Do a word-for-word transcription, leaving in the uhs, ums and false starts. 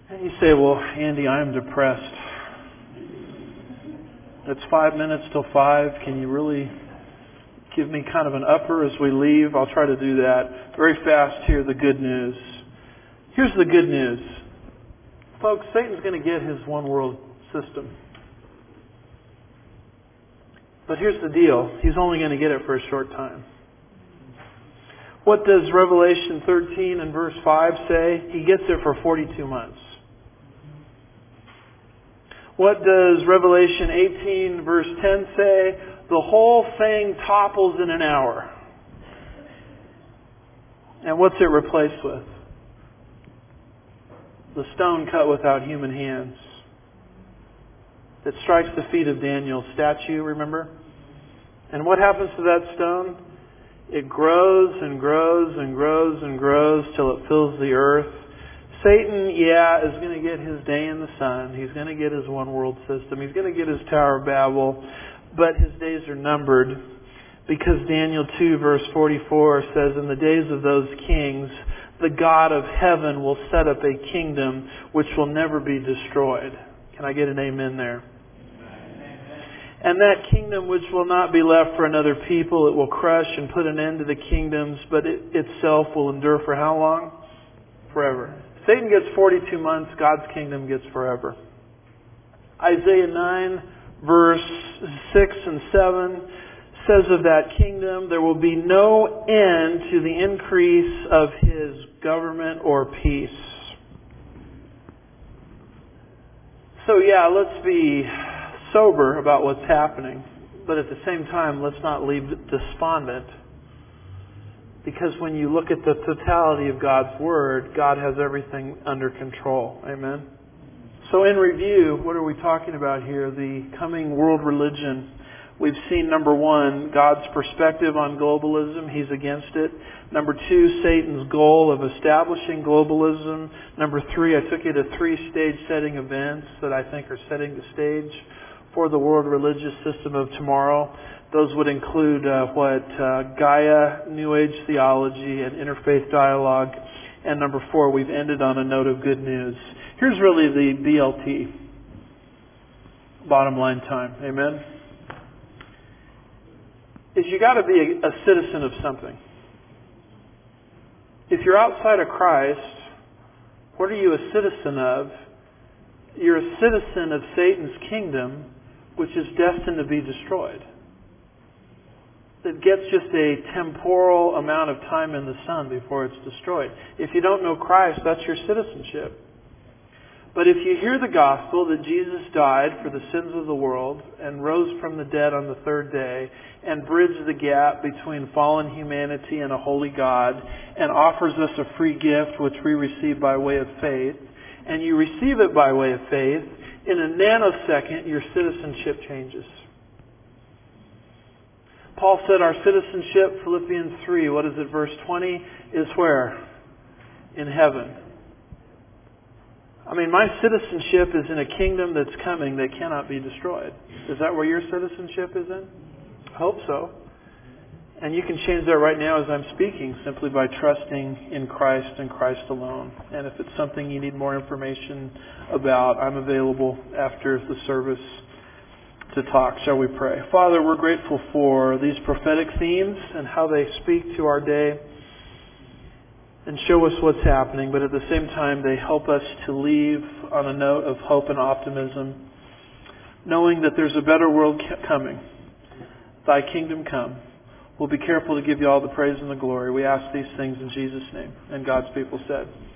And you say, well, Andy, I am depressed. It's five minutes till five. Can you really give me kind of an upper as we leave? I'll try to do that. Very fast here, the good news. Here's the good news. Folks, Satan's going to get his one world system. But here's the deal. He's only going to get it for a short time. What does Revelation thirteen and verse five say? He gets it for forty-two months. What does Revelation eighteen verse ten say? The whole thing topples in an hour. And what's it replaced with? The stone cut without human hands that strikes the feet of Daniel's statue, remember? And what happens to that stone? It grows and grows and grows and grows till it fills the earth. Satan, yeah, is going to get his day in the sun. He's going to get his one world system. He's going to get his Tower of Babel. But his days are numbered because Daniel two verse forty-four says, in the days of those kings, the God of heaven will set up a kingdom which will never be destroyed. Can I get an amen there? And that kingdom which will not be left for another people, it will crush and put an end to the kingdoms, but it itself will endure for how long? Forever. Satan gets forty-two months, God's kingdom gets forever. Isaiah nine verse six and seven says of that kingdom, there will be no end to the increase of His government or peace. So yeah, let's be sober about what's happening, but at the same time, let's not leave despondent. Because when you look at the totality of God's Word, God has everything under control. Amen? So in review, what are we talking about here? The coming world religion. We've seen, number one, God's perspective on globalism. He's against it. Number two, Satan's goal of establishing globalism. Number three, I took you to three stage setting events that I think are setting the stage for the world religious system of tomorrow. Those would include uh, what uh, Gaia, New Age theology, and interfaith dialogue. And number four, we've ended on a note of good news. Here's really the B L T. Bottom line time. Amen? Is you got to be a, a citizen of something. If you're outside of Christ, what are you a citizen of? You're a citizen of Satan's kingdom, which is destined to be destroyed. It gets just a temporal amount of time in the sun before it's destroyed. If you don't know Christ, that's your citizenship. But if you hear the gospel that Jesus died for the sins of the world and rose from the dead on the third day and bridged the gap between fallen humanity and a holy God and offers us a free gift which we receive by way of faith, and you receive it by way of faith, in a nanosecond your citizenship changes. Paul said our citizenship, Philippians three, what is it, verse twenty, is where? In heaven. I mean, my citizenship is in a kingdom that's coming that cannot be destroyed. Is that where your citizenship is in? I hope so. And you can change that right now as I'm speaking, simply by trusting in Christ and Christ alone. And if it's something you need more information about, I'm available after the service to talk. Shall we pray? Father, we're grateful for these prophetic themes and how they speak to our day and show us what's happening, but at the same time they help us to leave on a note of hope and optimism, knowing that there's a better world coming. Thy kingdom come. We'll be careful to give you all the praise and the glory. We ask these things in Jesus' name. And God's people said,